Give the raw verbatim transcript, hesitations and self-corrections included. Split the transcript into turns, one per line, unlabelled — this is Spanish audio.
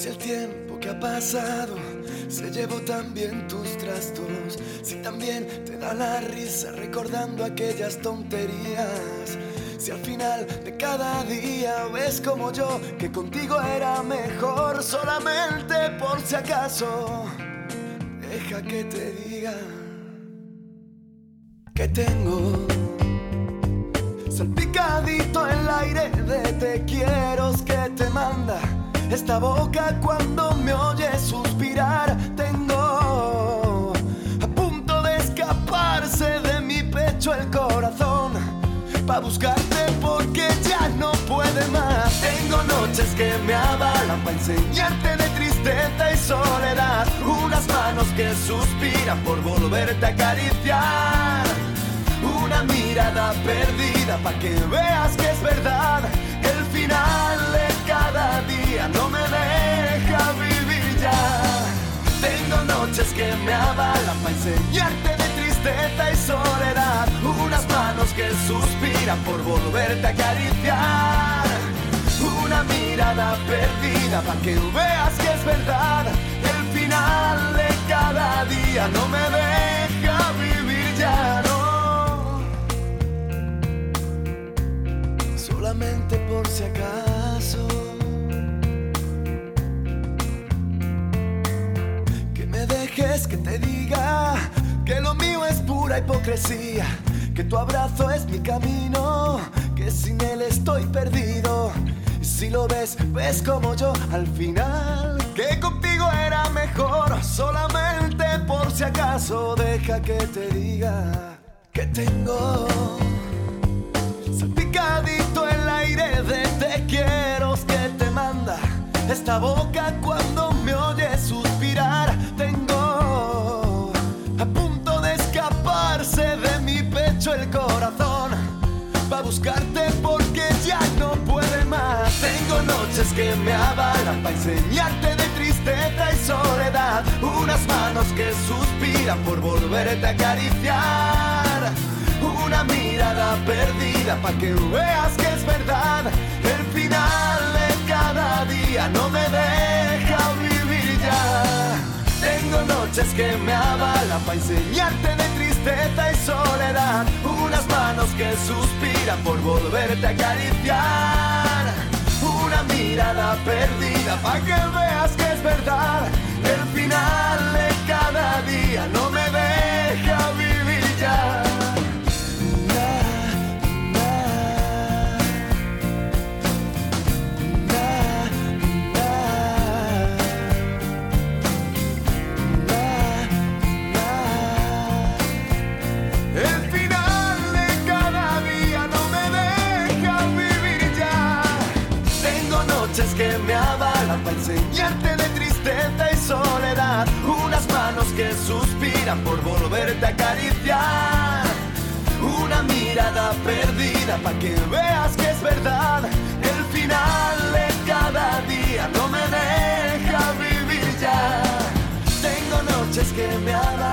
Si el tiempo que ha pasado se llevó también tus trastos, si también te da la risa recordando aquellas tonterías, si al final de cada día ves como yo que contigo era mejor, solamente por si acaso, deja que te diga que tengo salpicadito el aire de te quiero que te manda esta boca cuando me oyes suspirar. Tengo a punto de escaparse de mi pecho el corazón pa' buscarte porque ya no puede más. Tengo noches que me avalan pa' enseñarte de tristeza y soledad, unas manos que suspiran por volverte a acariciar, una mirada perdida pa' que veas que es verdad, que el final de cada día no me deja vivir ya. Tengo noches que me avalan pa' enseñarte de tristeza y soledad, unas manos que suspiran por volverte a acariciar, una mirada perdida pa' que veas que es verdad, el final de cada día no me deja vivir ya, no. Solamente por si acaso, que me dejes que te diga que lo mío es pura hipocresía, que tu abrazo es mi camino, que sin él estoy perdido. Si lo ves, ves como yo al final, que contigo era mejor, solamente por si acaso, deja que te diga que tengo salpicadito el aire de te quiero que te manda esta boca cuando me oyes suspirar. Tengo a punto de escaparse de mi pecho el corazón pa' buscarte porque ya no puede más. Tengo noches que me avalan pa' enseñarte de tristeza y soledad, unas manos que suspiran por volverte a acariciar, una mirada perdida pa' que veas que es verdad, el final de cada día no me deja vivir ya. Tengo noches que me avalan pa' enseñarte de tristeza y soledad, unas manos que suspiran por volverte a acariciar, una mirada perdida pa' que veas que es verdad, el final de cada día no me deja vivir ya. Que me avalan pa' enseñarte de tristeza y soledad, unas manos que suspiran por volverte a acariciar, una mirada perdida pa' que veas que es verdad, el final de cada día no me deja vivir ya. Tengo noches que me avalan